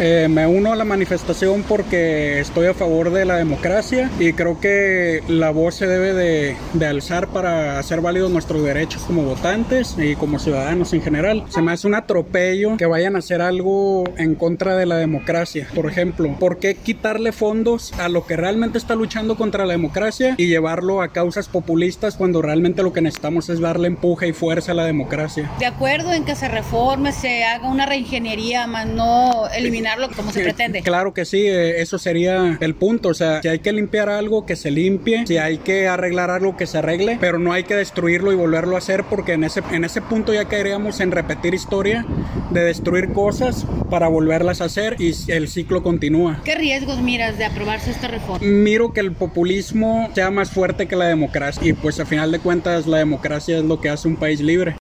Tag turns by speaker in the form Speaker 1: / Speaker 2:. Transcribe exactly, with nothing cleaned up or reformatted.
Speaker 1: Eh, me uno a la manifestación porque estoy a favor de la democracia y creo que la voz se debe de, de alzar para hacer válidos nuestros derechos como votantes y como ciudadanos en general. Se me hace un atropello que vayan a hacer algo en contra de la democracia. Por ejemplo, ¿por qué quitarle fondos a lo que realmente está luchando contra la democracia y llevarlo a causas populistas cuando realmente lo que necesitamos es darle empuje y fuerza a la democracia?
Speaker 2: De acuerdo en que se reforme, se haga una reingeniería, más no eliminarlo como se pretende.
Speaker 1: Claro que sí, eso sería el punto. O sea, si hay que limpiar algo, que se limpie. Si hay que arreglar algo, que se arregle. Pero no hay que destruirlo y volverlo a hacer, porque en ese, en ese punto ya caeríamos en repetir historia de destruir cosas para volverlas a hacer y el ciclo continúa.
Speaker 2: ¿Qué riesgos miras de aprobarse esta reforma?
Speaker 1: Miro que el populismo sea más fuerte que la democracia y pues a final de cuentas la democracia es lo que hace un país libre.